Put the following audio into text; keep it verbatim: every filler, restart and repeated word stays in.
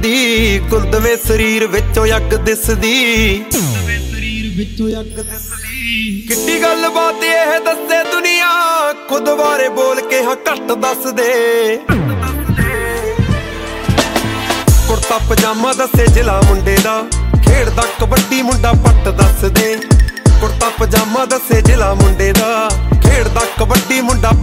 ਦਿਸਦੀ ਕੁਲਦਵੇਂ ਸਰੀਰ ਵਿੱਚੋਂ ਅੱਗ ਦਿਸਦੀ ਕਿੱਡੀ ਗੱਲ ਬਾਤ ਇਹ ਦੱਸੇ ਦੁਨੀਆ ਖੁਦ ਬਾਰੇ ਬੋਲ ਕੇ ਹਾਂ ਘੱਟ ਦੱਸ ਦੇ ਕੁੜਤਾ ਪਜਾਮਾ ਦੱਸੇ ਜ਼ਿਲ੍ਹਾ ਮੁੰਡੇ ਦਾ ਖੇਡਦਾ ਕਬੱਡੀ ਮੁੰਡਾ ਪੱਟ ਦੱਸ ਦੇ ਕੁੜਤਾ ਪਜਾਮਾ ਦੱਸੇ ਜ਼ਿਲ੍ਹਾ ਮੁੰਡੇ ਦਾ ਖੇਡਦਾ ਕਬੱਡੀ ਮੁੰਡਾ